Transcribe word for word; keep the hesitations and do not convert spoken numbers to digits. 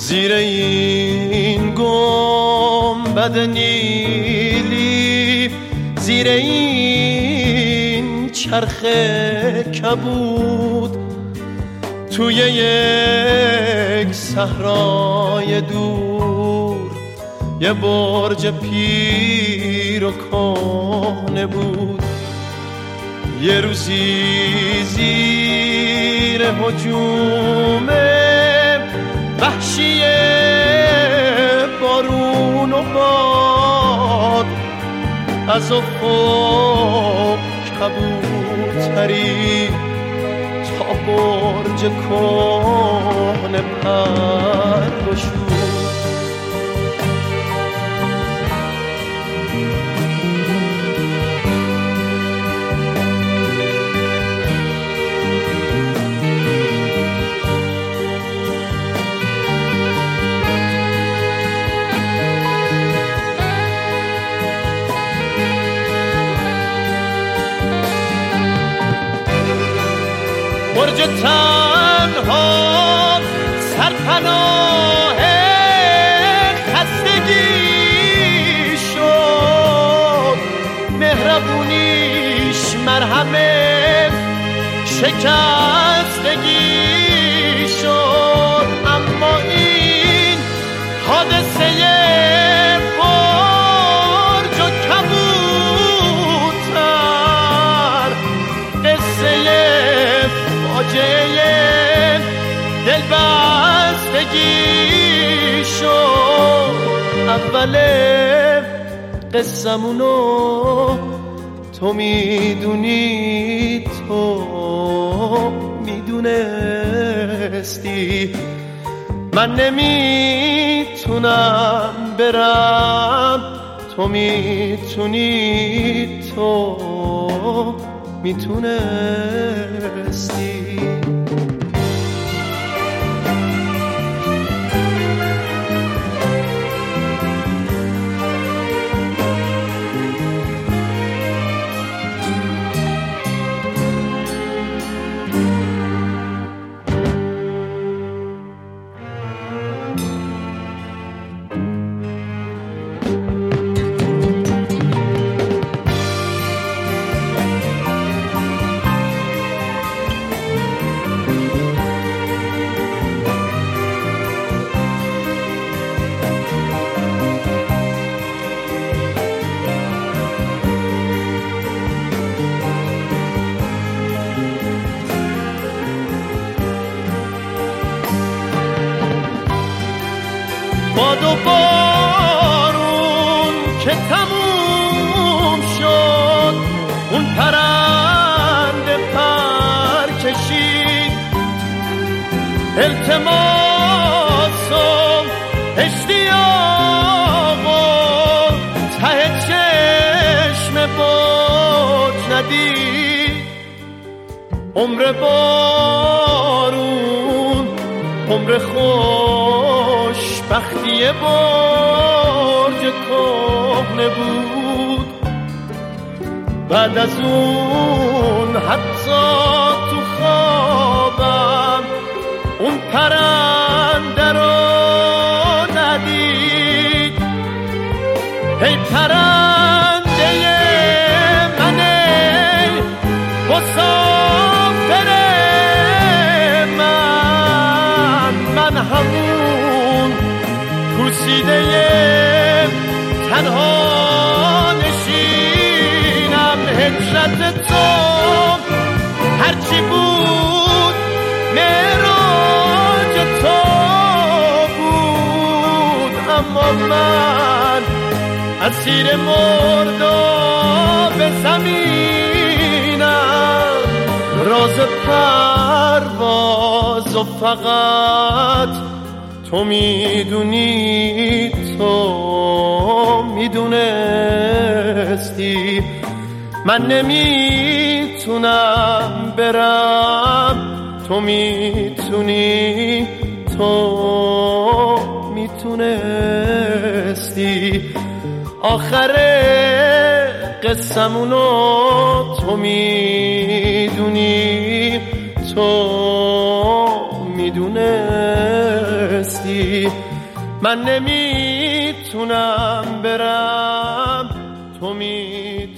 زیر این گنبد نیلی، زیر این چرخ کبود، توی یک صحرای دور یه برج پیر و کهنه بود. یه روزی زیر هجوم وحشی بارون و باد، از افق کبوتری تا برج کهنه پر گشود. برج تنها سرپناه خستگی شد، مهربونیش مرهم شکستگی شد. اما این حادثه برج و کبوتر قصه فاجعه دلبستگی شد. اول قصمونو تو میدونی، تو میدونستی، من نمیتونم برم، تو میتونی، تو میتونستی. باد و بارون که تموم شد، اون پرنده پر کشید، التماس و اشتیاق و ته چشم برج ندید. عمر بارون عمر خوش بختی برج کهنه بود. بعد از اون حتی تو خوابم اون پرنده رو ندید. ای پرنده من، ای مسافر من، من همون پوسیده تنها نشینم. هجرت تو هرچی بود معراج تو بود، اما من اسیر مرداب زمینم. راز پرواز و فقط تو میدونی، تو میدونستی، من نمیتونم برم، تو میتونی، تو میتونستی. آخر قصمونو تو میدونی، تو میدونستی. هستی. من نمیتونم برم، تو میتونی.